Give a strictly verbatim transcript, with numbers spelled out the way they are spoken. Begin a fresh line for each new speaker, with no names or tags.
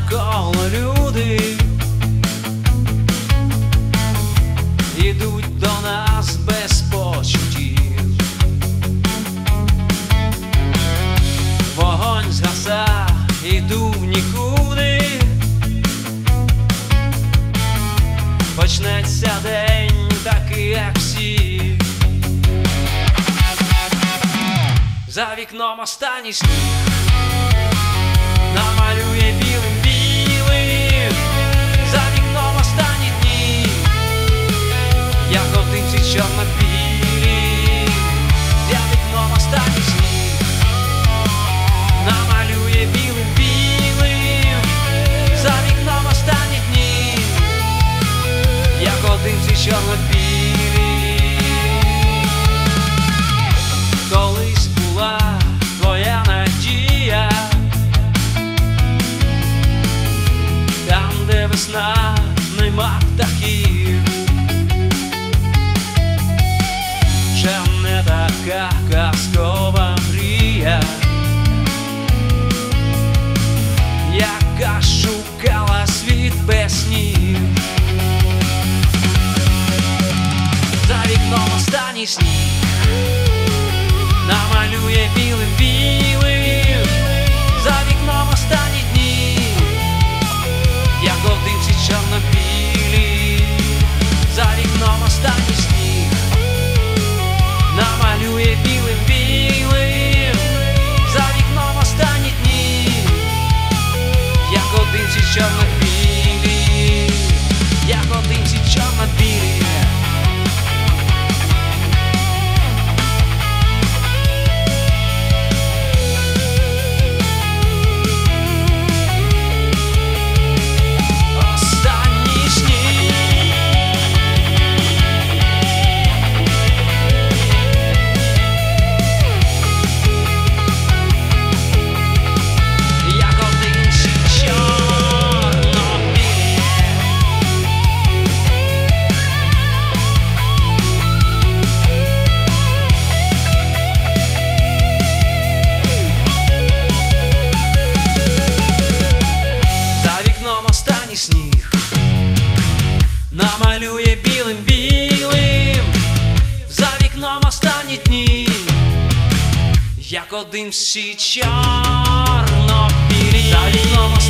навколо люди ідуть до нас без почуттів. Вогонь згаса, іду в нікуди. Почнеться день такий, як всі. За вікном останній сніг намалює білим білим. За вікном останні дні, як одинці чорно-білі. За вікном останній сніг намалює білим білим. За вікном останні дні, як одинці чорно-білі. Колись була твоя надія, там, де весна, нема птахів. Вже не така казкова мрія, яка шукала світ без снів. За вікном останній сніг намалює білим білим. За вікном останні дні, як одинці чорно-білі. За вікном останній сніг намалює білим білим. За вікном останні дні, як одинці чорно-білі. Як одинці чорно-білі. Сніг намалює білим білим. За вікном останні дні, як один всі чорно-білі. За вікном